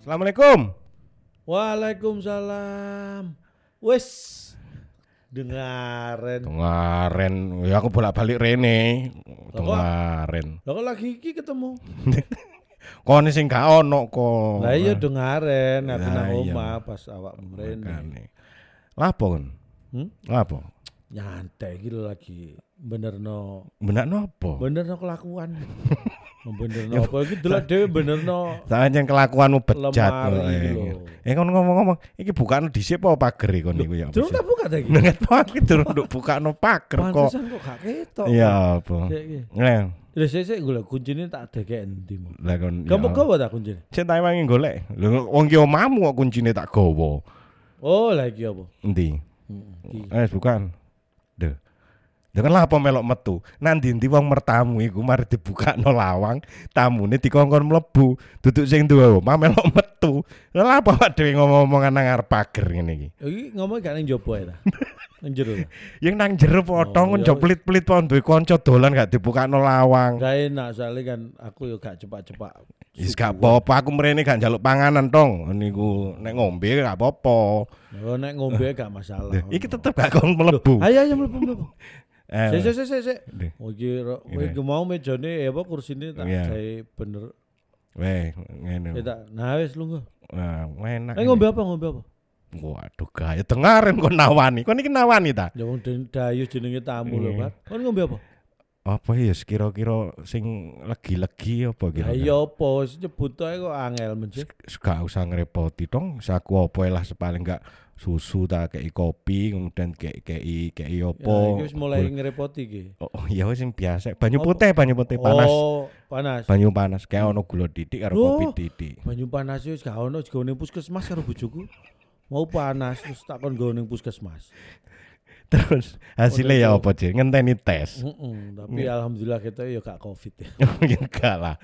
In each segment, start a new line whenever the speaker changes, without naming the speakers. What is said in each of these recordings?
Assalamualaikum.
Waalaikumsalam. Wes dengaren.
Ya aku bolak-balik rene.
Lah
Dengaren.
kok lagi iki ketemu?
Kone sing gak ono kok.
Lah iya dengaren aku
Lah
nang
iya.
omah pas awakmu rene.
Makane. Lapo kon? Lapo?
Nyantai iki lho lagi benerno
Benakno apa?
kelakuan. Benerno apa iki delok dhewe benerno
Sajen kelakuanmu bejat.
lemari lho.
Kon ngomong-ngomong, iki bukane dhisik apa pager iki kon niku ya?
Durung tak buka ta iki?
Nget iki durung nduk bukano pager kok.
Pantesan kok gak ketok.
Iya apa?
Sik iki.
Nah,
Sik golek kuncine tak deke endi mo.
lah kon.
Kamu gawa ta kuncine?
Sing tak wangi golek. Lho wong ki omahmu kok kuncine tak gawa.
Oh, lah iki apa?
Endi?
Iki.
Bukan. Duh. Lah kan lah apa melok metu. Nang ndi wong mertamu iku mari dibukakno lawang, tamune dikongkon mlebu, duduk sing duwe omah melok metu. Lah apa awak dhewe ngomong-ngomongan nang arep pager ngene iki.
Iki ngomong gak ning jopo ae ta. Ning jero ta.
Yang nang jero potong kon
ya
jo plit-plit pon duwe kanca dolan gak dibukakno lawang.
Gak enak soalnya kan aku yo gak cepak-cepak.
Wis gak apa-apa aku mrene gak njaluk panganan tong. Niku nek ngombe gak apa-apa.
Oh nek ngombe gak masalah.
Iki tetep gak kon mlebu.
Ayo mlebu. Sik.
Deh.
Oh iki mau mejane apa kursine tak
Iya.
gawe bener.
Weh, ngene.
Tak nah wis lungguh.
Wah, enak.
Ngombe apa?
Waduh, gaya dengaren kon nawani. Kon iki nawani ta?
Ya wong dayu jenenge tamu lho, Pak. Kon ngombe apa?
Apa ya kira-kira sing legi-legi apa
Ya
kira?
iya apa wis nyebut ae kok angel menjek.
Gak usah ngerepoti dong. Saku apa lah sepaling gak susu tak kei kopi, kemudian kei apa.
Ya iki wis mulai ngerepoti iki.
Oh, ya wis sing biasa. Banyu putih panas.
Oh, panas.
Banyu panas kayak ono gula titik karo kopi titik.
Banyu panas wis gak ono gone puskesmas karo bojoku. Mau panas terus tak kon go ning puskesmas.
Terus hasilnya ya apa sih? Ngenteni tes.
Tapi alhamdulillah kita ya gak covid ya.
Enggak lah.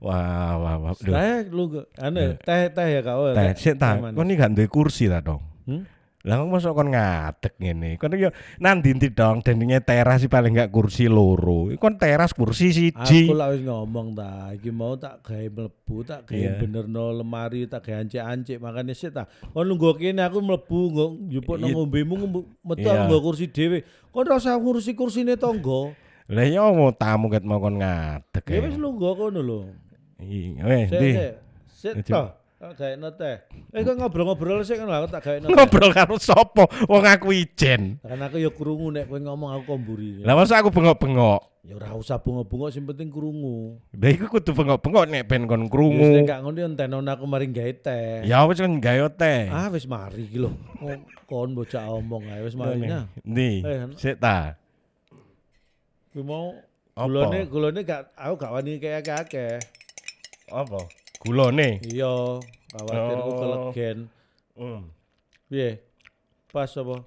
Wah.
Teh lu teh ya kau.
Teh sik ta. Kon iki gak duwe kursi ta, Dong. Lah kok mosok kon ngadeg ngene. Kon yo nang ndi dong dendinge teras sih paling gak kursi loro. Kon teras kursi siji.
Aku lah wis ngomong ta, iki mau tak gawe mlebu, tak gawe benerno lemari, tak gawe ancik-ancik makane sik ta. Kon lungguh kene aku mlebu njupuk nang ngombemu metu nggo kursi dhewe. Kon ora usah ngurusi kursine tangga.
Lah yo mau tamu ket mau kon ngadeg.
Ya wis lungguh kono lho.
Weh, ndi?
Sik ta. Tak gawe teh. Kok ngobrol-ngobrol sik kan aku tak gawe teh.
Ngobrol karo sapa? Wong aku ijen.
Kan aku ya krungu nek kowe ngomong aku komburi.
Lah masa aku bengok-bengok.
Ya ora usah bengok-bengok sing penting krungu.
Lah iku kudu bengok-bengok nek ben kon
Wis
krungu.
nek gak ngono entenon aku mari gawe teh.
Ya wis kon gawe teh.
Ah wis mari iki lho. Kon bocah omong ae wis mari nah.
Ndi? Sik ta.
Kuwi mau
Apa?
gulone gak aku gak wani kayak akeh.
Apa? Gulone.
Iya, khawatir ku kelegen. Piye? Pas apa?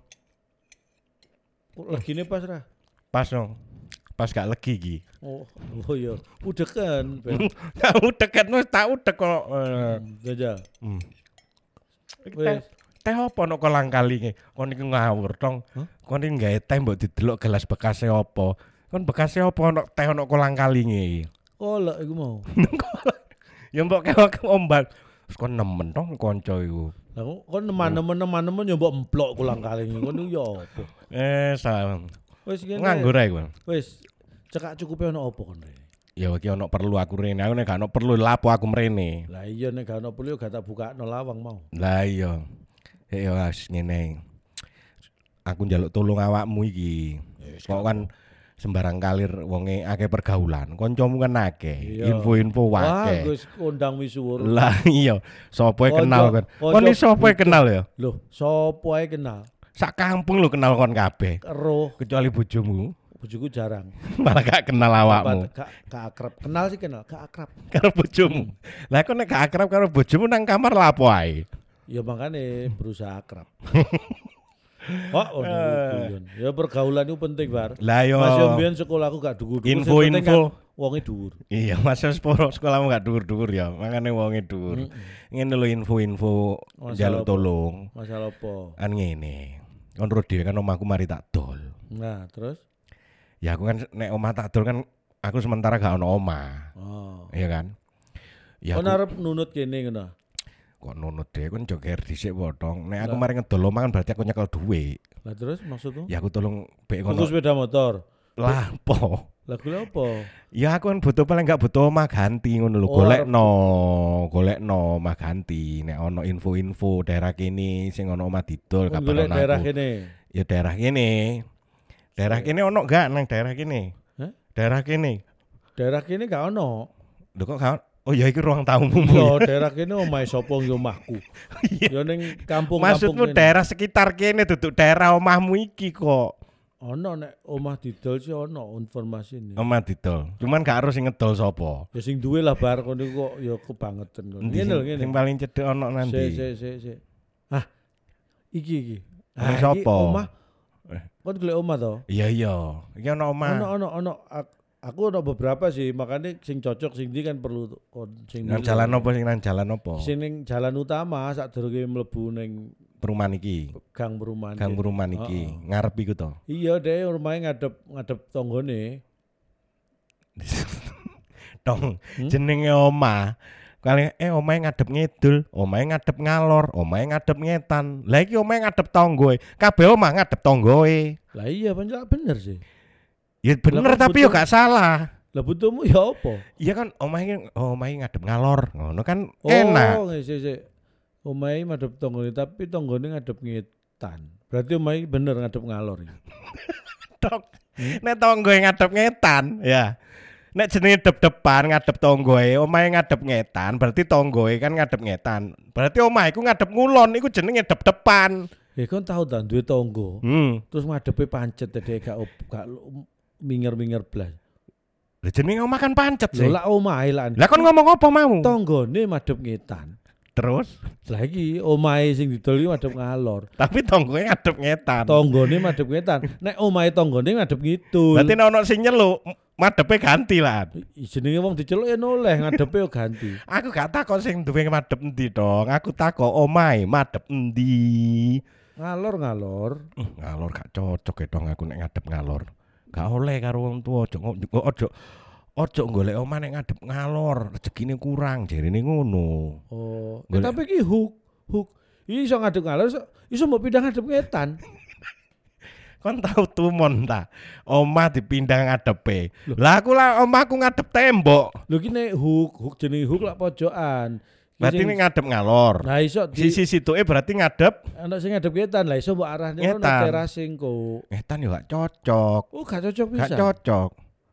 Legine pas ra?
Pas dong. Pas gak legi iki.
Oh iya. Udeken.
Tak udeket wis tak udek kok.
Jajal.
Teh teh apa nok kolang kalinge? Kon iki ngawur dong. Kon iki gawe teh mbok didelok gelas bekase apa? Kon bekase apa nok teh nok kolang kalinge?
Kolak iku mau.
Ya mbok kewak ombal. Terus kon nemen dong kanca iku.
Lah kon nemen-nemen yo mbok emplok kulang kaling ngono ya apa?
Salam.
Wis ngene.
Nganggur ae kowe.
Wis cekak cukupe ono apa kon rene?
Ya iki ono perlu aku rene. Aku nek gak ono perlu lapo aku mrene.
Lah iya nek gak ono perlu gak tak bukakno lawang mau.
Lah iya. Ya wis ngene. Aku njaluk tolong awakmu iki. Kok kan sembarang kalir wonge akeh pergaulan. Kancamu kan akeh. Info-info wae.
Wah, wis kondang misuwur.
Lah iya, sapa kenal kan? Kon iki sapa kenal ya?
Lho, sapa ae kenal?
Sak kampung lho kenal kon kabeh.
Eruh,
Kecuali bojomu.
bojoku jarang.
Malah gak kenal awakmu.
Gak akrab. Kenal sih kenal, gak akrab.
Karo bojomu. Lah kok nek gak akrab karo bojomu nang kamar lha apa ae?
Ya makane berusaha akrab. Ya pergaulan itu penting, Bar.
Lah yo.
Mas yo mbiyen sekolahku gak dhuwur-dhuwur.
Info-info
wonge dhuwur.
Iya, Mas sekolahmu gak dhuwur-dhuwur ya. Makane wonge dhuwur. Ngene lho info-info njaluk tolong.
Masalah apa?
Kan ngene. Kon ro dhewe kan omahku mari tak dol.
Nah, terus?
Ya aku kan nek omah tak dol kan aku sementara gak ono omah.
Oh.
Iya kan? Ya
Kon arep nunut kene ngono.
kok nunut dhewe kon joger dhisik potong. Nek aku
Lah.
mari ngedol omah kan berarti aku nyekel dhuwit.
Lah terus maksudmu?
Ya aku tolong bek
Tuku
ngono.
sepeda motor.
Lah po.
Lah kuwi apa?
Ya aku kan butuh paling enggak butuh omah ganti ngono lho.
Oh,
Golekno omah ganti. Nek ono info-info daerah kene sing ono omah didol
Kon
kabaran
golek daerah
aku.
kene.
Ya daerah kene. Daerah kene ono enggak nang daerah kene?
Hah?
Daerah kene.
Daerah kene gak ono.
Lho kok gak. Oh ya iki ruang tamumu.
Yo daerah kene omahe sapa yo omahku. Yo ning kampung-kampung
Maksudmu
kene.
daerah sekitar kene duduk daerah omahmu iki kok.
Ono nek omah didol sih ono informasi ini.
Omah didol. Cuman gak harus sing ngedol sapa.
Ya sing duwe lah bar kono kok ya kebangetan kono.
Endi
Ngene lho
sing
ngene.
paling cedek ono nanti.
Sik. Ah. Iki.
Omah
iki
sapa?
Omah. Kon golek omah to?
Iya. Iki ono omah.
Ono. Aku ono beberapa sih, makanya sing cocok sing ndi kan perlu kon sing
Nang
milih.
jalan apa sing nang jalan apa?
Sing ning jalan utama sadurunge mlebu ning
Perumahan iki.
gang perumahan.
Gang
kene.
perumahan iki.
Heeh.
Ngarep iku to.
Iya, deh rumahnya ngadep tanggane.
Dong, jenenge omah. Kali omahe ngadep ngidul, omahe ngadep ngalor, omahe ngadep ngetan. Lah iki omahe ngadep tonggoe. Kabeh omah ngadep tonggoe.
Lah iya bener sih.
Ya bener
Lah,
tapi yo
betul.
gak salah.
Lah butuhmu ya apa?
Iya kan omahe ngadep ngalor. Ngono kan enak.
Oh, sik. Omahe madhep tanggane tapi tanggane ngadep ngetan. Berarti omahe bener ngadep ngalor iki.
Tok. Nek tonggoe ngadep ngetan, ya. Nek jenenge depan ngadep tonggoe, omahe ngadep ngetan, berarti tonggoe kan ngadep ngetan. Berarti omahe iku ngadep ngulon, iku jenenge depan.
Kon tau ta duwe tangga, terus ngadepe pancet dek gak minger-minger blas.
Lah jenenge omah kan pancet sih.
Lho lak omahe lan.
Lah kon ngomong apa mau?
Tanggane madhep ngetan.
Terus,
Lah iki omahe sing didol iki madhep ngalor.
tapi tonggoe ngadep ngetan.
Tanggane madhep ngetan. Nek omahe tanggane madhep ngidul.
Berarti nek ono sing nyeluk, madepe ganti lah.
Jenenge wong diceluk ya noleh ngadepe yo ganti.
Aku gak takon sing duwe madep endi dong. Aku takon omahe madep endi.
Ngalor.
Ngalor gak cocok dong aku nek ngadep ngalor. Gak oleh karo wong tuwa ojo golek omah nek ngadep ngalor, rezekine kurang jarine ngono.
Oh,
Golek.
tapi iki hook. Iki iso ngadep ngalor, iso mbok pindah ngadep ngetan.
Kon tau tumon ta? Omah dipindah ngadepe. Lah aku lah omahku ngadep tembok.
Lho iki nek hook jenenge hook lak pojokan. Iki
Berarti
sing-
ini ngadep ngalor.
Lah iso di
Sisi situke berarti ngadep
ana sing ngadep ngetan, lah iso mbok arahne ono
Ngetan.
teras sing kok.
ngetan yo gak cocok.
Oh, gak cocok
Gak
bisa.
cocok.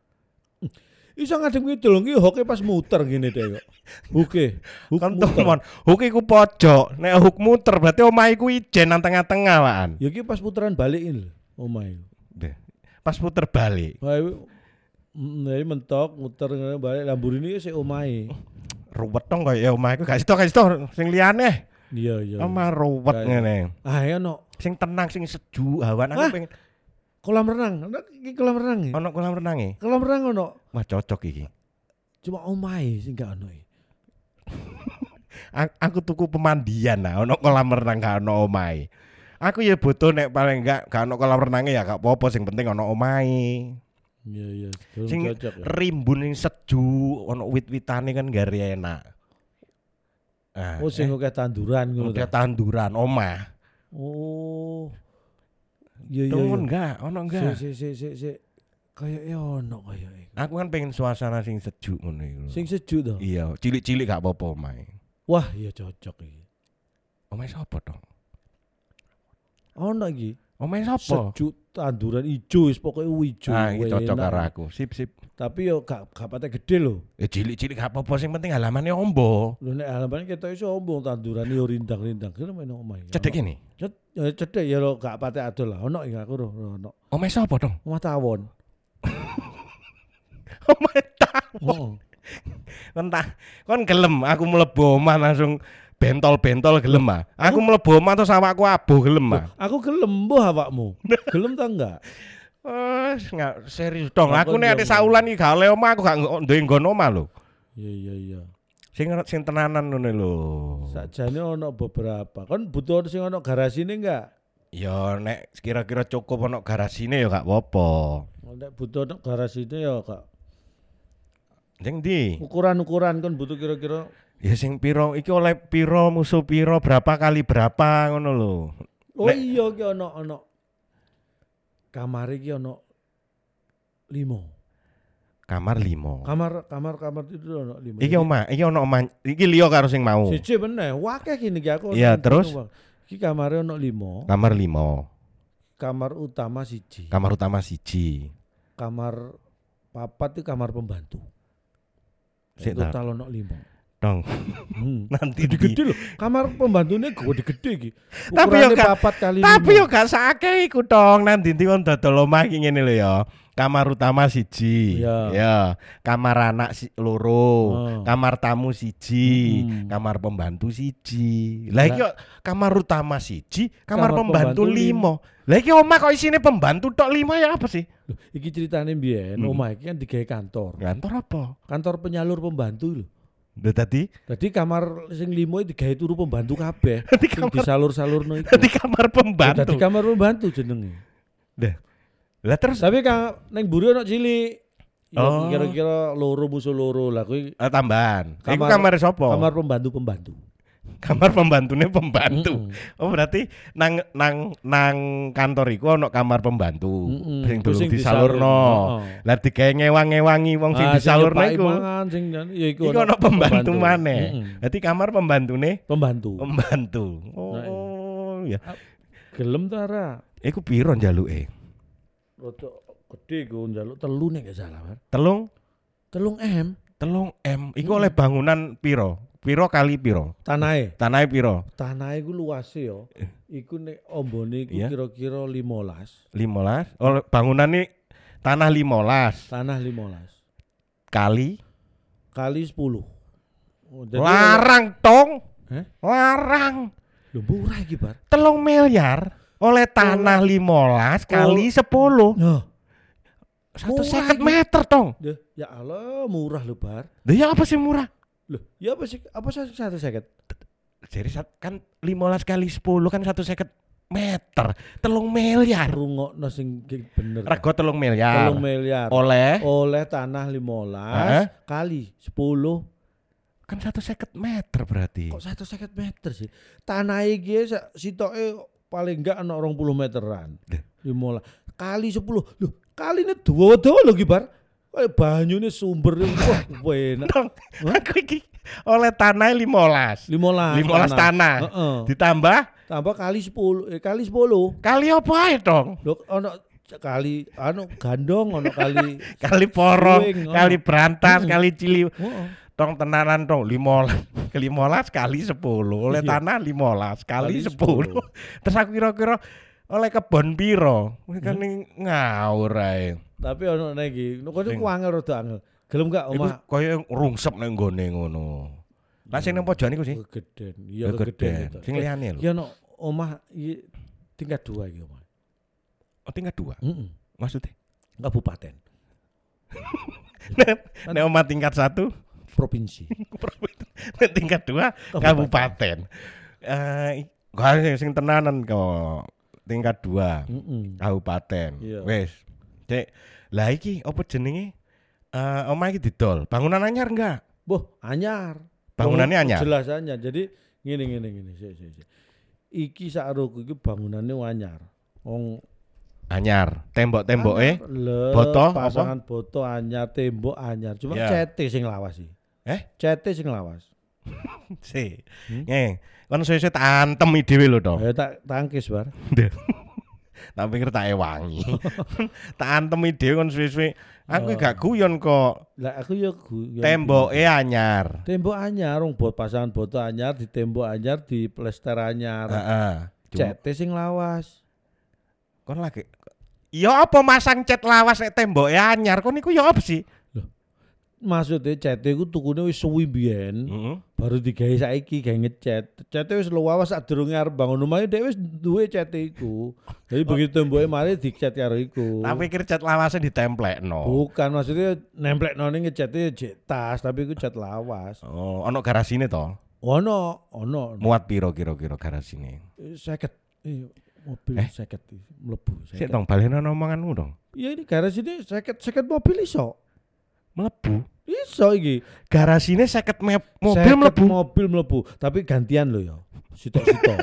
Iso ngadep ngidul iki hoke pas muter ngene deh kok. Hook
Kan
muter.
tumon, hook iku pojok. Nek hook muter berarti omah iku ijen nang tengah-tengah waan.
Ya iki pas puteran balik ini lho, omahe.
Pas puter balik.
Wah, ini mentok muter ngene balik Lamborghini sik omahe.
Ruwet dong kaya omah iku gak situ sing liyane.
Iya.
Omah ruwet
Kayak-
ngene.
Ah, ya no.
Sing tenang, sing sejuk, awan aku
Hah?
pengen
Kolam renang. Ana iki kolam renang.
ono kolam renang
Kolam renang ono.
Wah cocok iki.
Cuma omahe sing gak ono.
Aku tuku pemandian ono kolam renang gak ono omahe. Aku ya butuh nek paling gak ono kolam renangnya ya gak apa-apa sing penting ono omahe.
Iya, belum
Sing
cocok. Ya.
rimbun sing sejuk, ono wit-witane kan gari enak. Ah,
Oh, sing akeh tanduran ngono
udah
ta.
tanduran omah.
Oh. Iya.
Temen enggak, ono enggak.
Sik. Kayak ono kaya iku.
Aku kan pengen suasana sing sejuk ngono iku.
Sing sejuk to.
Iya, cilik-cilik gak apa-apa omahe.
Wah, iya cocok iki.
Omahe sapa dong?
Ono iki.
Omahe sapa?
Sejuk tanduran ijo wis pokoke ijo.
Ah, iki cocok
Enak.
karo aku. Sip.
Tapi yo gak patek gede lho.
Cilik-cilik gak apa-apa sing penting halamannya ombo.
Lho nek halaman ketok iso ombong tanduran yo rindang-rindang. Kene main omahe.
Cedek ini.
Cedek ya lo gak patek adol lah. Ono iki aku ro ono.
Omahe sapa dong?
Omah tawon.
Omahe tahu.
Oh.
Kon gelem aku mlebu omah langsung bentol-bentol gelem ah. Aku mlebu omah terus awakku abuh gelem ah.
Aku gelem mbuh awakmu. Gelem ta enggak?
Nggak serius dong.
Lah,
Aku
kon
nek
yo-
ade saulan iki gak oleh omah aku gak duwe nggon omah lho.
Iya.
Sing tenanan ngono lho.
Sakjane ono beberapa. Kan butuh sing ono garasine enggak?
Ya nek kira-kira cukup ono garasine ya gak apa-apa.
Nek butuh ono garasine ya gak.
Sing ndi?
Ukuran-ukuran kan butuh kira-kira
Ya sing piro iki oleh piro musuh piro berapa kali berapa ngono lho.
Oh iya ki ono kamar iki ono 5.
Kamar 5.
Kamar itu ono 5.
Iki ono omah. Iki liya karo sing mau.
Siji meneh, wakeh gini ki aku.
Iya, terus
iki kamare ono 5.
kamar 5.
Kamar utama 1.
Kamar utama 1.
Kamar papat itu kamar pembantu.
Sik
total ono 5.
Dong. Nanti
gede loh. Kamar pembantunya gede iki.
Tapi yo gak
4 kali 5.
Tapi yo gak sakeh iku dong. Nanti kon dodol omah iki ngene lho ya. Kamar utama 1. Ya. Kamar anak loro. Kamar tamu 1. Kamar pembantu 1. Lah iki kamar utama 1, kamar pembantu 5. Lah iki omah kok isine pembantu tok 5 ya apa sih?
Loh, iki ceritane mbiyen omah iki kan digawe kantor.
Kantor apa?
Kantor penyalur pembantu lho.
Lho tadi
kamar sing 5 iki digawe turu pembantu kabeh. Sing disalur-salurno iku.
Dadi kamar pembantu.
Dadi kamar pembantu jenenge.
Lah terus
tapi kan ning mburi ono cilik. Ya kira-kira loro musuh loro lah kuwi.
Tambahan. Iku kamar sapa?
Kamar pembantu.
Kamar pembantune pembantu. Oh berarti nang kantor iku ono kamar pembantu sing durung disalurno. Lah digawe ngewang-ngewangi wong sing disalurno iku. Iku ono pembantu maneh. Dadi kamar pembantune
pembantu.
Oh ya.
Gelem ta ora?
Iku piro njaluke?
Rodok gede ku njaluk 3 nek gak salah, Bar.
3 M. Iku oleh bangunan piro? Piro kali piro? Tanahe piro?
Tanahe ku luase yo. Iku nek ombone iku kira-kira 15.
15. Oh, bangunane tanah 15. Kali
10. Oh,
larang tong. Larang.
Lho murah iki, Bar.
3 miliar oleh tanah 15 kali 10.
Nah.
150 meter tong.
Ya Allah, murah lho, Bar.
Lah ya apa sih murah?
Loh, ya apa sih? Apa 150?
Jadi kan 15 kali 10 kan 150 meter. 3 miliar.
Rungokno sing bener.
Rego 3 miliar.
3 miliar. Oleh tanah 15 kali 10
kan 150 meter berarti.
Kok 150 meter sih? Tanah iki sitoke paling enggak ana 20 meteran. 15 kali 10. Loh, kaline dawa-dawa lho ki, Bar. Kayak banyune sumber wah enak.
Aku iki oleh tanah 15 tanah. Ditambah
kali 10
Kali apa ae dong?
Lho ono kali gandong ono kali
kali porong, kali berantas, kali cili. Tong tenanan tong 15 kali 10 oleh tanah 15 kali 10. Terus aku kira-kira oleh kebon piro? Kan ngawur ae.
Tapi ono iki, kok iku angel rada angel. Gelem gak omah?
Iku koyo ngrungsep nang nggone ngono. Lah sing nang pojokan iku sih.
Gegeden. Iya gegeden.
Sing liyane lho.
Ya ono omah tingkat 2 iki omah.
Oh, tingkat 2. Maksudnya
kabupaten.
Nek omah tingkat 1
provinsi.
Tingkat 2 kabupaten. Sing tenanan kok. Tingkat 2 kabupaten. Wes. Cek, lah iki apa jenenge? Omah iki didol. Bangunan anyar enggak?
Boh, anyar.
Bangunannya anyar.
Jelas anyar. Jadi ngene. Iki sakroku iki bangunane anyar. Wong
anyar. Tembok-temboke boto
pasangan apa? Boto anyar, tembok anyar. Cuma cete sing lawas sih. Cete sing lawas.
Si. Kon suwe-suwe tak antem dhewe lho to.
Tak tangkis, Bar.
Tak pikir tak ewangi. Tak antemi dhewe kon suwe-suwe. Aku gak guyon kok.
Lah aku ya guyon.
Temboke anyar.
Tembok anyar, wong pasangan boto anyar, di tembok anyar, di plester anyar.
Heeh.
Cete sing lawas.
Kon lagi. Ya apa masang cat lawas nek temboke anyar? Kon niku ya apa sih?
Maksudnya cete iku tukune wis suwi biyen. Baru digawe saiki gawe ngecat. Cete wis lawas sadurunge arep bangun omah dhek wis duwe cete iku. Jadi begitu temboke mari dicat karo iku.
Tak pikir cat lawase ditemplekno.
Bukan, maksudnya nemplekno ning ngecate tas, tapi iku cat lawas.
Oh, ono garasine to?
Ono.
Muat piro kira-kira garasine?
50. Mobil 50 mlebu.
Sik dong baleno omonganmu dong.
Iya ini garasine 50 mobil iso.
Mlebu.
Iso iki.
Garasine 50 mobil
50
mlebu.
mobil mlebu, tapi gantian lho ya. Sitok-sitok.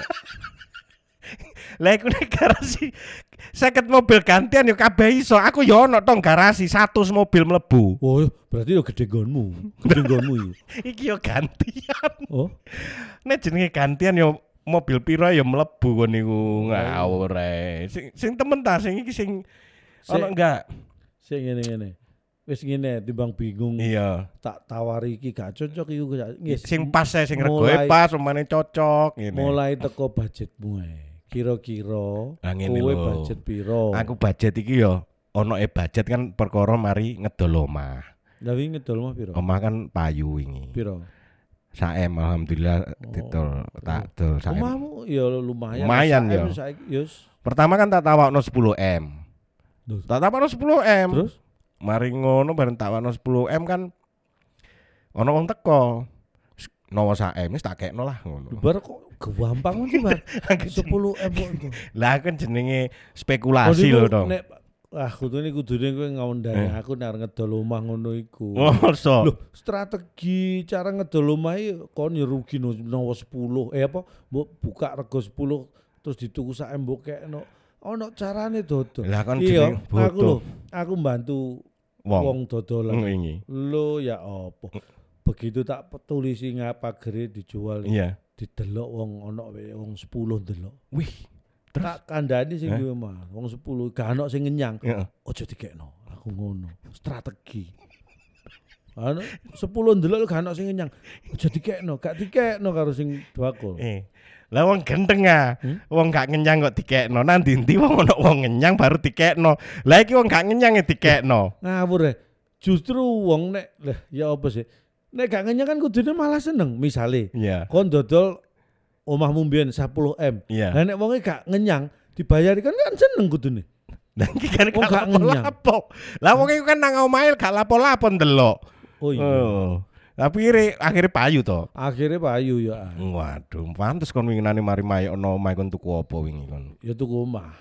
Lah iku nek garasi 50 mobil gantian yo kabeh iso. Aku yo ono tong garasi 100 mobil mlebu.
Oh, berarti yo gede nggonmu. Gede nggonmu iki.
Iki yo gantian.
Oh,
Nek jenenge gantian yo mobil piro yo mlebu kon niku ngawur ae. Sing temen ta sing iki sing ono enggak?
Sing ngene-ngene. Wis ngene timbang bingung.
Iya.
Tak tawari iki gak cocok iku
Sing pas ae sing regoe pas umane cocok ngene.
Mulai teko budgetmu ae. Kira-kira kowe
Ngene lho.
budget piro?
Aku budget iki yo ono budget kan perkara mari ngedol omah.
Lah wingi ngedol mah piro?
Omah kan payu wingi.
Piro?
Saem alhamdulillah didol tak dol saem.
Omahmu ya lumayan.
Lumayan
Saem
ya.
saiki yus.
Pertama kan tak tawakno 10M.
Terus?
Tak tawakno 10M.
Terus
Mari ngono bareng tawakno 10M kan ono wong teko. Nowo saem wis tak kekno lah ngono.
bar kok gampang sih bar. 10M kok itu.
Lah kan jenenge spekulasi lho to.
Nek kudune kowe ngawendani aku nek ngedol omah ngono iku.
Mosok.
Loh, strategi cara ngedol omah iki kon ya rugi nowo 10. Apa mbok buka rego 10 terus dituku sak mbok kekno. Ono carane dodol.
Lah kan
Iya,
jeneng
aku lho,
butuh
aku bantu
wong
wong dodolan.
wingi.
Lho ya apa. Begitu tak tulisi ngapa gere dijual
Iya.
didelok wong ono wong 10 delok.
Wih, terus
Tak kandhani sing duwe omah, wong 10 gak ono sing ngenyang.
heeh.
Ojo dikekno. Aku ngono. Strategi. Anu 10 ndelok gak ono sing ngenyang. Ojo dikekno, gak dikekno karo sing bakul.
Lah wong gendeng ah. Wong gak ngenyang kok dikekno. Nang ndi wong ono wong ngenyang baru dikekno. Lah iki wong gak ngenyang ya dikekno.
Ngawur e. Justru wong nek lah ya apa sih? Nek gak ngenyang kan kudune malah seneng. Misale
Iya.
kon dodol omahmu mbiyen 10M.
Iya.
Lah nek wonge gak ngenyang dibayari kan seneng kudune.
Lah iki kan
Wong gak
gak
ngenyang.
lapo. Lah wong iku kan nang omahe gak lapo-lapo ndelok.
Oh iya.
Tapi akhirnya payu to.
Akhirnya payu ya.
Waduh, pantes kon winginane mari mayokno omahe kon tuku apa wingi kon.
Ya tuku omah.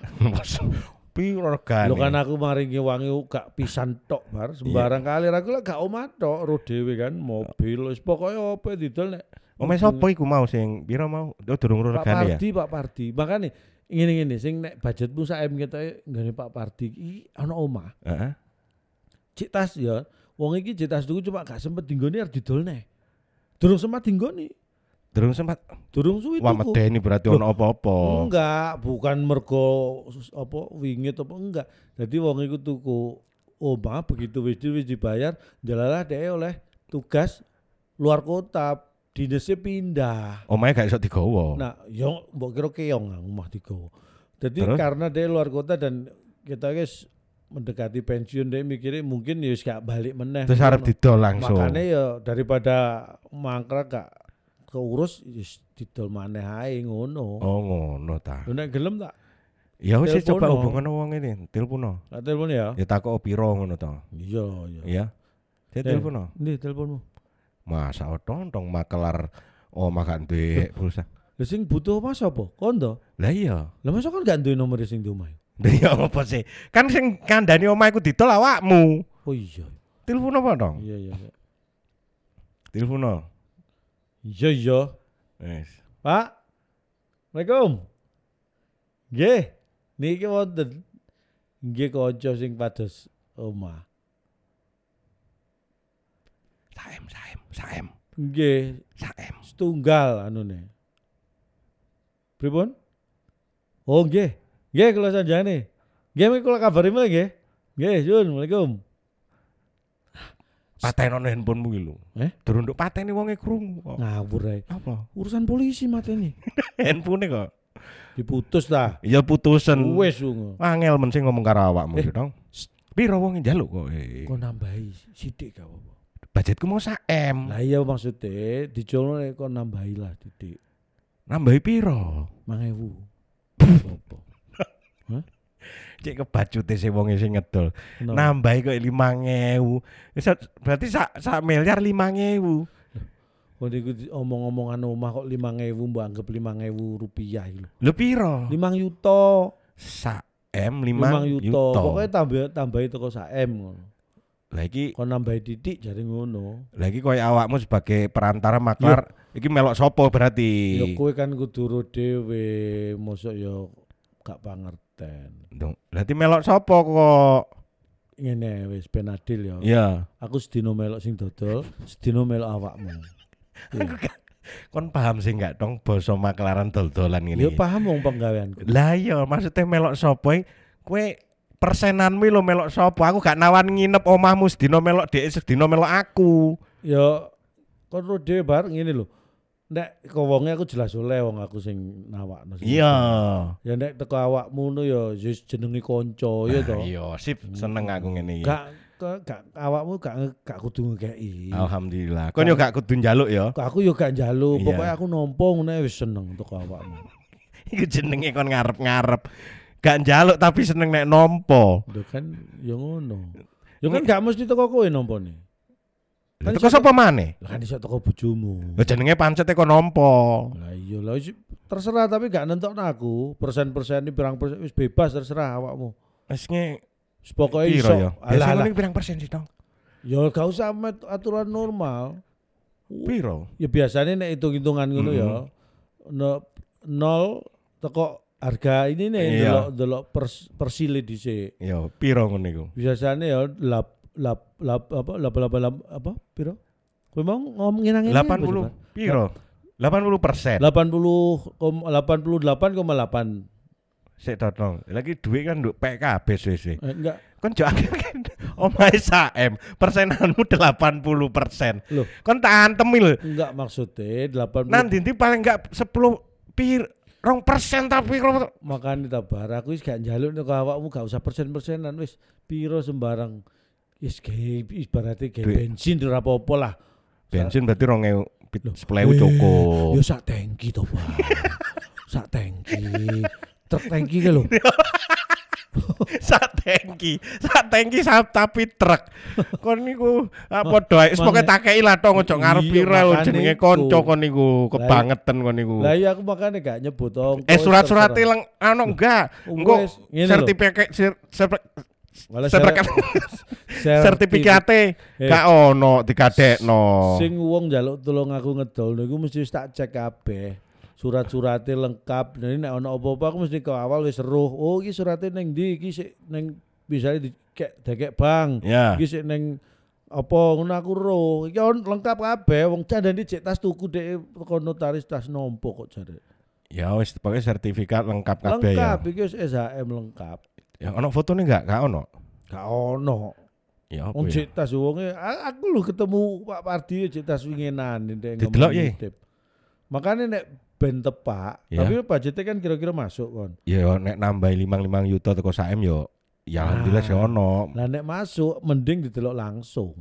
Piro regane?
Lho kan aku maringi wangi gak pisan tok bar sembarang kali aku lek gak omah tok ro dhewe kan mobil wis pokoke opo didol nek
Omahe sapa iku mau sing piro mau? Durung
Pak
regane ya.
Pardi, Pak Pardi. Makane ngene-ngene sing nek budgetmu sak M ketoke nggone Pak Pardi iki ana omah.
Heeh.
Cik tas ya. Wong iki cik tas tuku cuma gak sempet dinggone arep didolne. Durung sempat dinggone.
Durung sempat.
Durung suwi
Wah,
tuku.
medeni berarti ono apa-apa.
Enggak, bukan mergo apa wingit apa enggak. Jadi wong iku tuku omah begitu wis dibayar, jalalah dhek oleh tugas luar kota, dinese pindah.
Omahe gak iso digawa.
Nah, yo mbok kira keong omah digawa. Jadi
Terus?
karena dia luar kota dan kita guys mendekati pensiun dia mikirnya mungkin ya gak balik meneh.
Terus arep didol langsung.
Makanya ya daripada mangkrak gak keurus wis didol maneh ae ngono.
Oh, ngono ta.
Lho nek gelem tak
Ya wis coba
Telepono.
hubungan wong ini, telepono.
tak telepon ya.
Ya takok piro ngono to.
Iya, iya.
Iya. Dia telepono.
Ndi teleponmu?
Masa otontong makelar omah gak duwe pulsa.
Lah sing butuh omah sapa? Kondo.
Lah iya.
Lah masa kan gak duwe nomor sing di omah?
Lah iya apa sih? Kan sing kandhani omah iku didol awakmu.
Oh iya.
Telepon apa dong?
Iya iya. Iya.
Telepon.
Iya iya.
Wis.
Pak. Assalamualaikum. Nggih. Niki wonten. Nggih kanca sing pados omah.
Saem.
Nggih,
Saem.
setunggal anune. Pripun? Oh nggih. Nggih kula sanjane. Nggih mengko kula kabari mulih nggih. Nggih, sun. Assalamualaikum.
Patenono handphonemu iki lho. Durung nduk pateni wonge krungu kok.
Ngawur ae.
Apa?
Urusan polisi mateni.
Handphone kok.
Diputus ta.
Ya putusen.
Wes ngono.
Angel men sing ngomong karo awakmu iki dong. Piro wong njaluk kok.
Kok nambahi sithik gak apa-apa.
Budgetku mau 1M.
Lah iya maksudnya dicolno kok nambahi lah titik.
Nambahi piro?
5.000. Apa?
Cek kebacute sing wong sing ngedol.
Kenapa?
Nambahi kok 5.000. Wis berarti sak miliar 5.000.
Kok niku omong-omongan omah kok 5.000 mbok anggap 5.000 rupiah iki lho.
Lho piro?
5 yuta.
Sak M
5
5
yuta.
yuta.
Pokoknya tambahi teko sak M ngono.
Lah iki
kon nambahi titik jare ngono.
Lah iki koyo awakmu sebagai perantara maklar iki melok sapa berarti?
Ya kowe kan kudu ro dhewe, mosok ya gak pangerten.
Berarti melok sapa kok?
Ngene wis ben adil ya.
Iya.
Aku sedino melok sing dodol, sedino melok awakmu.
Kon paham sih enggak dong basa maklaran dol-dolan ngene.
Ya paham wong penggaweanku.
Lah iya maksudnya melok sapa kowe persenanmu lo melok sapa? Aku gak nawan nginep omahmu sedino melok dhek sedino melok aku.
Ya kon ro dhewe bar ngene lho. Nek wonge aku jelas oleh wong aku sing nawakno.
Iya.
Ya nek teko awakmu ngono ya wis jenenge kanca ya to.
Iya, sip seneng aku ngene iki.
Gak awakmu gak kudu ngekeki.
Alhamdulillah. Kon yo gak kudu njaluk ya.
Aku yo gak njaluk,
Iya.
pokoke aku nampa ngene wis seneng teko awakmu.
Iku jenenge kon ngarep-ngarep. Gak njaluk tapi seneng nek nampa.
Lho kan ya ngono. Ya kan gak mesti teko kowe nampane. Kan
Teko sapa maneh?
Lah kan iso teko bojomu.
Lah jenenge pancet kok nampa.
Lah iya lah terserah tapi gak nentokno aku. Persen-persen ini pirang persen wis bebas terserah awakmu.
Wis nge
Wis pokoke
piro
iso.
ya?
Alah
Biasane pirang persen sih, Dong?
ya gak usah aturan normal.
Piro?
Ya biasanya nek hitung-hitungan ngono ya. Nol teko harga ini nih
Iya.
delok persile dhisik.
Ya, piro ngono iku?
Biasanya ya apa piro? Kowe mau ngomongin nang
80 piro? 80%.
88,8.
Sik dong. Lagi duit kan nduk PKB wis.
Enggak.
Kon jo akeh kan omahe SAM, persenanmu 80%.
Loh.
Kon tak antemi lho.
Enggak maksudnya 80.
Nanti paling enggak 10 2% tapi
Makane ta bar aku wis gak njaluk nek awakmu gak usah persen-persenan wis piro sembarang. Wis gawe ibaratnya gawe bensin ora apa-apa lah.
bensin berarti 2000 cukup.
Ya sak tangki to, Pak. Sak tangki. Truk tangki ke lho.
Sak tangki tapi truk. Kon niku padha ae pokoke takeki lah to ojo ngarep pira lho jenenge kanca kon niku kebangetan kon niku.
Lah iya aku makane gak nyebut ongkos.
Surat-surat enggak. Engko sertifikate gak ono dikadekno.
Sing wong njaluk tulung aku ngedol niku mesti wis tak cek kabeh. Surat-surate lengkap. Jadi nek ono apa-apa aku mesti ke awal wis eruh. Oh iki surate ning ndi? Iki sik ning misale dikek bank. Iki sik ning apa ngono aku roh. Iki lengkap kabeh. Wong jandane cek tas tuku dhek teko notaris tas nompo kok jare.
Ya wis pokoke sertifikat lengkap kabeh ya.
Lengkap iki wis SHM lengkap.
Ya ono fotone enggak? Gak ono.
Gak ono.
Ya apa
Wong
ya?
cek tas wonge aku lho ketemu Pak Pardi cek tas wingenan ndek
Didelok ye.
Makane nek ben tepak,
Ya.
tapi budgetnya kan kira-kira masuk kon.
Ya nek nambah 5 juta teko SAM yo ya alhamdulillah sih ono.
Lah nek masuk mending didelok langsung.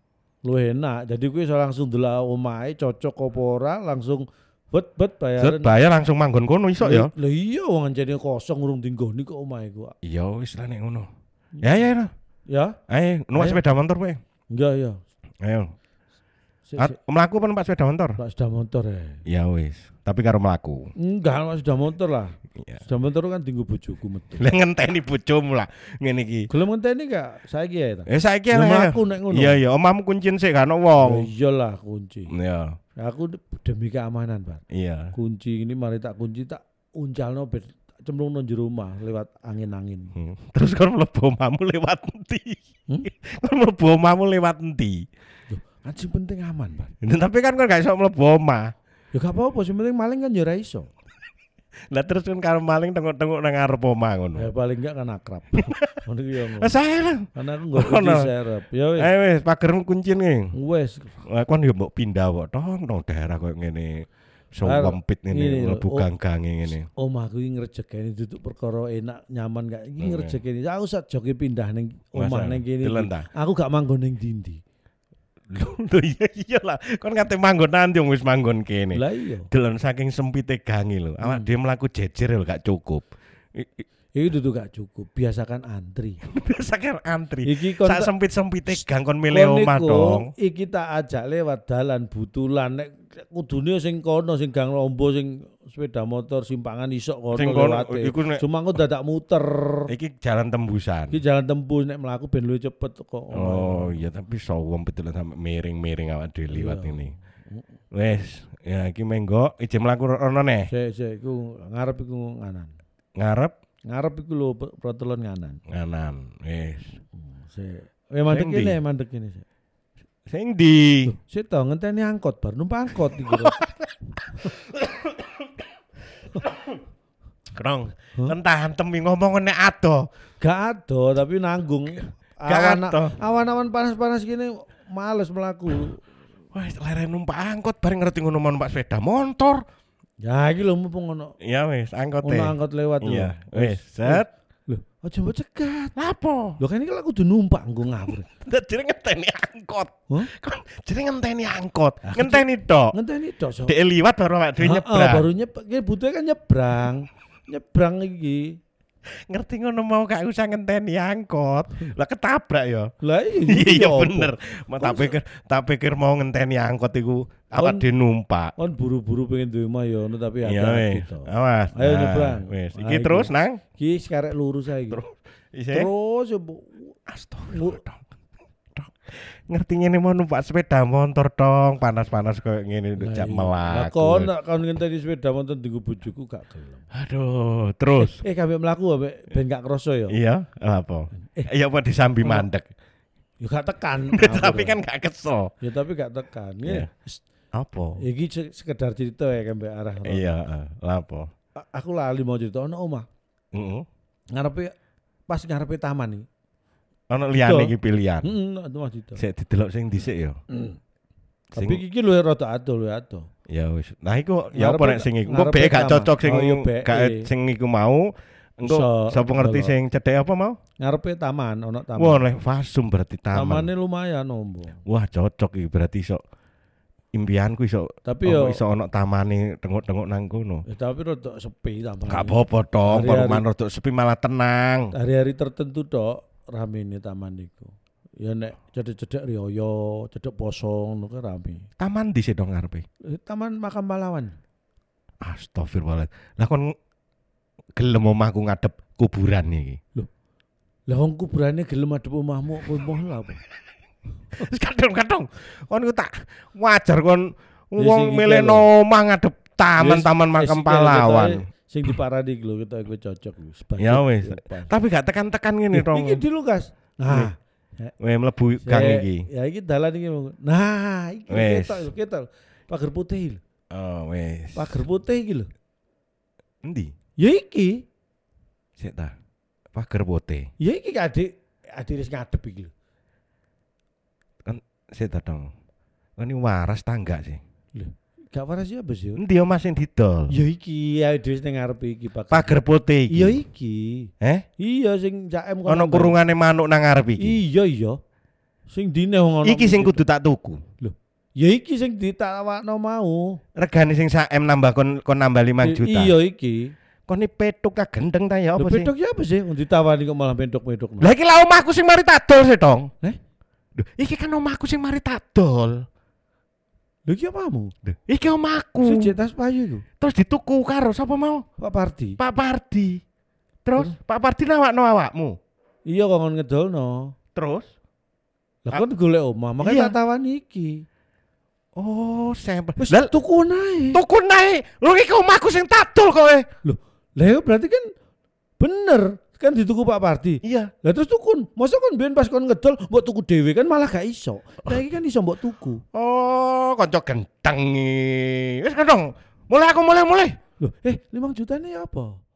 Lu enak. Jadi kuwi iso langsung delok omahe cocok apa ora langsung bet bayaran.
Bayar langsung manggon kono iso ya.
Lah iya wong anjene kosong urung dinggoni kok omahe ku.
Ya wis lah nek ngono. Ya.
Ya?
Ayo numpak sepeda motor kowe.
Enggak ya.
Ayo.
Sik.
Mlaku apa numpak sepeda motor?
Pak sepeda motor ya.
Ya wis, tapi karo mlaku.
Enggak, Mas sepeda motor lah.
Iya.
Sepeda motor kan tinggu bojoku metu.
Lah ngenteni bojomu lah ngene iki.
Gelem ngenteni gak saiki ya ta?
Saiki
Ya,
lah.
mlaku nek ngono.
Iya, omahmu kuncin sik gak ono
Ya
wong.
iyalah kunci.
Iya.
Aku demi keamanan, Pak.
Iya.
Kunci ini mari tak kunci tak uncalno ben cemplungno jero rumah lewat angin-angin.
Terus kon mlebu omahmu lewat endi? Kon mlebu omahmu lewat endi?
Loh, kan sing penting aman, Pak.
Tapi kan kon gak iso mlebu omah.
Ya gak apa-apa, sing penting maling kan ya ora iso.
Lah terus kan karo maling tengok-tengok nang ngarep omah ngono.
Ya paling enggak kan akrab. Ngono ki ya.
Lah saya lah.
Karena aku nggo kunci serep. Ya wis.
Ayo wis pagermu kuncin ki.
Wis.
Kon yo mbok pindah kok tong daerah koyo ngene. Sewempit ngene mlebu gang-gange ngene.
Omahku iki ngrejekeni duduk perkara enak nyaman gak iki ngrejekeni. Aku sak joge pindah ning omah ning kene. Aku gak manggon ning ndi-ndi.
Lho iya lah. Kon kate manggon nanti wis manggon kene.
Lah iya.
Delon saking sempite gange lho. Awak dhewe mlaku jejer lho gak cukup.
Iki dudu gak cukup, biasakan antri.
Biasakan antri.
Iki kon
Sak sempit-sempite gang kon milih omah dong.
Iki tak ajak lewat dalan butulan nek kudune sing kono sing gang Lombo sing sepeda motor simpangan isok
Sing
kono
kono,
lewate.
iku nek-
Cuma aku dadak muter.
Iki jalan tembusan.
Iki jalan tembus nek mlaku ben luwih cepet kok.
Oh iya tapi sawang betulan sampe miring-miring awak dhewe liwat
Iya.
ini. Wes, ya iki menggo ije mlaku rono neh.
Sik iku ngarep iku nganan.
Ngarep
Ngarep iku lho protolon nganan.
nganan. Wes.
Sik. Mandek
Sing ndi?
kene, mandek kene sik.
Sing ndi?
Sik to ngenteni angkot bar numpak angkot iki.
Krong, entah temi ngomong nek ado.
Gak ado tapi nanggung.
Gak ado.
Awan-awan panas-panas gini males melaku.
Wes leren numpak angkot bareng ngerti ngono mau numpak sepeda motor.
Ya iki lho mumpung ono
Ya wes angkot
ono angkot lewat lho.
Iya, wes set.
Lho, aja mbok cegat.
Lapo?
Lho kan iki lak kudu numpak nggo ngawur.
Jadi ngenteni angkot.
Hah?
Kon jadi ngenteni angkot. Ngenteni tok.
Ngenteni tok so.
Dek liwat baru awak dhewe nyebrang.
Baru nyebrang. Ki butuhe kan nyebrang. Nyebrang iki.
Ngerti ngono mau gak usah ngenteni angkot. Lah ketabrak ya.
Lah
Iya
apa?
bener. Tak pikir mau ngenteni angkot iku awak
Kon-
dhewe numpak.
Kon buru-buru pengen duwe omah ya ono tapi
Iya
hati-hati
wes.
to.
Awas.
Ayo
Nah,
nyebrang.
Wes.
Nah,
Iki
iki.
terus nang.
Ki sekarek lurus saiki.
Isih.
Terus ya Bu.
Astagfirullah. Dong. Ngerti ngene mau numpak sepeda motor dong, panas-panas koyo ngene jak
Lah
melaku.
kon ngenteni sepeda motor dienggo bojoku gak gelem.
Aduh, terus.
Kabeh mlaku ambek ben gak kroso ya.
Iya, apa? Ya apa disambi mandek.
Ya gak tekan.
Tapi kan gak kesel.
Ya tapi gak tekan.
Iya.
Ya.
Apa?
Iki sekedar cerita ya kan mbek arah.
Iya, lapo.
Aku lali mau cerita ono omah.
Heeh.
Ngarepe pas ngarepe taman iki.
Ono liyane
Itu.
iki pilihan.
Heeh, omah cerita.
Sik didelok sing dhisik ya. Sing
Tapi iki lho rada ado lho ado.
ya wis. Nah iku ya apa
Ngarepe-
nek sing iku. Engko
ngarepe
be gak
taman.
cocok sing
Oh, iya, be.
gak sing iku mau. Engko
Iso,
sapa ngerti
delok.
sing cedhek apa mau?
Ngarepe taman, ono taman.
Wah, nek fasum berarti taman.
Tamane lumayan ombo.
Wah, cocok iki berarti iso impianku iso
Tapi
apa
yo
iso ono tamane tengok-tengok nang kono.
tapi rada sepi taman.
Gak apa-apa dong,
Hari-hari-
perumahan rada sepi malah tenang.
Hari-hari tertentu tok rame ini taman iku. Ya nek cedek-cedek riyo, cedek posong ngono kan rame.
Taman di dong ngarepe.
Taman Makam Pahlawan.
Astagfirullah. Lah kon gelem omahku ngadep kuburan iki.
Lah wong kuburane gelem adep omahmu kowe moh lha apa?
Wis kadang-kadang kon iku tak wajar kon
Ya,
wong
sing iki
milih
lho.
omah ngadep taman-taman makam pahlawan.
Sing diparani iki lho kita kowe cocok wis.
Ya wis. Tapi gak tekan-tekan ngene dong.
Iki di Lukas. Nah,
Weh mlebu gang iki.
Ya iki dalan iki. Nah, iki
Wes.
ketok. Pager putih lho.
Oh wis.
Pager putih iki lho.
Endi?
Ya iki.
Sik ta. Pager bote.
Ya iki adik wis ngadep iki lho.
Sik ta dong. Ini waras tangga sih.
Gak waras ya bos yo.
Endi omah sing didol?
Ya iki ya dhewe ning ngarep iki
Pager putih iki.
Iya iki. Iya sing jaem kono.
Ono kurungane manuk nang ngarep iki.
Iya. Sing dine wong ono.
Iki sing kudu tak tuku.
Ya iki sing ditawakno mau.
Regane sing 1 M nambah kon nambah 5 juta.
Iya iki.
Kon ni petuk ka gendeng ta ya
Lho
apa sih?
pedok ya apa sih? Wong ditawani kok malah pedok-pedok.
Lah iki lah omahku sing mari tak dol sih, Tong.
Eh?
Duh, iki kan omahku sing mari tak dol.
Lho iki apamu?
Duh, iki omahku.
Siji tas payu iku.
Terus dituku karo sapa mau?
Pak Pardi.
Pak Pardi. Terus Pak Pardi nawakno awakmu.
Iya kok ngon ngedolno.
Terus
Lah kon golek omah, makanya
Iya.
tak tawani iki.
oh, sampel.
Wis
Lah
tuku nae.
tuku nae. Lho iki omahku sing tak dol kowe.
Lah ya berarti kan bener kan dituku Pak Pardi.
Iya.
Lah terus tukun. Masa kon biyen pas kon ngedol mbok tuku dhewe kan malah gak iso. Lah iki kan iso mbok tuku.
Oh, kanca genteng iki. Wis kan dong. Mulai aku mulai.
Loh, 5 jutane apa?